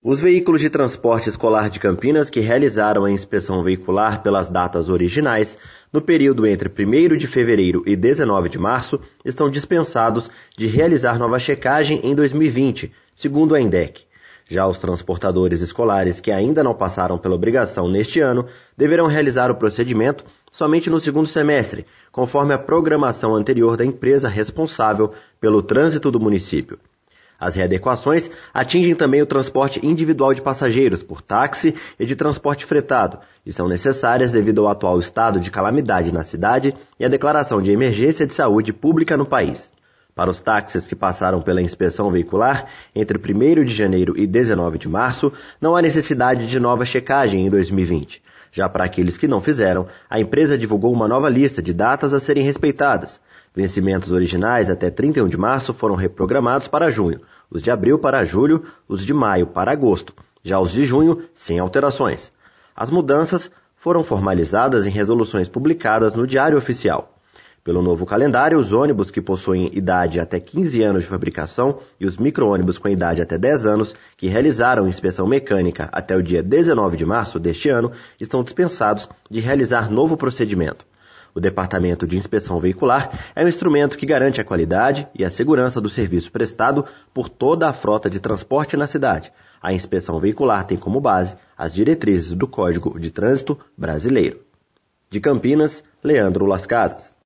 Os veículos de transporte escolar de Campinas que realizaram a inspeção veicular pelas datas originais, no período entre 1º de fevereiro e 19 de março, estão dispensados de realizar nova checagem em 2020, segundo a INDEC. Já os transportadores escolares que ainda não passaram pela obrigação neste ano deverão realizar o procedimento somente no segundo semestre, conforme a programação anterior da empresa responsável pelo trânsito do município. As readequações atingem também o transporte individual de passageiros por táxi e de transporte fretado e são necessárias devido ao atual estado de calamidade na cidade e à declaração de emergência de saúde pública no país. Para os táxis que passaram pela inspeção veicular entre 1º de janeiro e 19 de março, não há necessidade de nova checagem em 2020. Já para aqueles que não fizeram, a empresa divulgou uma nova lista de datas a serem respeitadas. Vencimentos originais até 31 de março foram reprogramados para junho, os de abril para julho, os de maio para agosto, já os de junho sem alterações. As mudanças foram formalizadas em resoluções publicadas no Diário Oficial. Pelo novo calendário, os ônibus que possuem idade até 15 anos de fabricação e os micro-ônibus com idade até 10 anos que realizaram inspeção mecânica até o dia 19 de março deste ano estão dispensados de realizar novo procedimento. O Departamento de Inspeção Veicular é um instrumento que garante a qualidade e a segurança do serviço prestado por toda a frota de transporte na cidade. A inspeção veicular tem como base as diretrizes do Código de Trânsito Brasileiro. De Campinas, Leandro Las Casas.